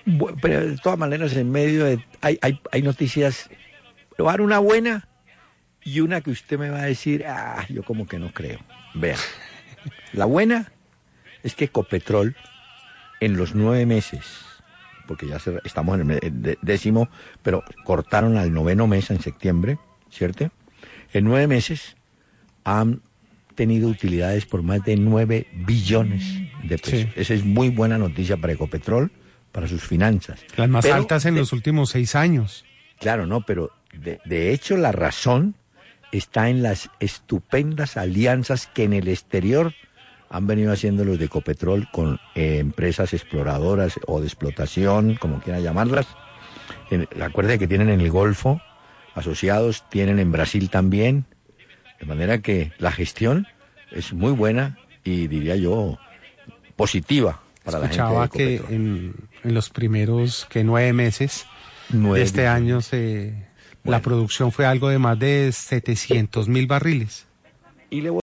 Pero de todas maneras, en medio de... Hay noticias. Le voy a dar una buena y una que usted me va a decir, yo como que no creo. Vea, la buena es que Ecopetrol, en los 9 meses, porque ya estamos en el 10º, pero cortaron al 9º mes en septiembre, ¿cierto? En 9 meses han tenido utilidades por más de 9 billones de pesos. Sí. Esa es muy buena noticia para Ecopetrol, para sus finanzas. Las más altas en los últimos 6 años. Claro, no, pero de hecho la razón está en las estupendas alianzas que en el exterior han venido haciendo los de Ecopetrol con empresas exploradoras o de explotación, como quieran llamarlas. Acuérdense que tienen en el Golfo asociados, tienen en Brasil también, de manera que la gestión es muy buena y diría yo positiva para la gente de Ecopetrol. Escuchaba que en los primeros 9 meses de este año la producción fue algo de más de 700,000 barriles. Y le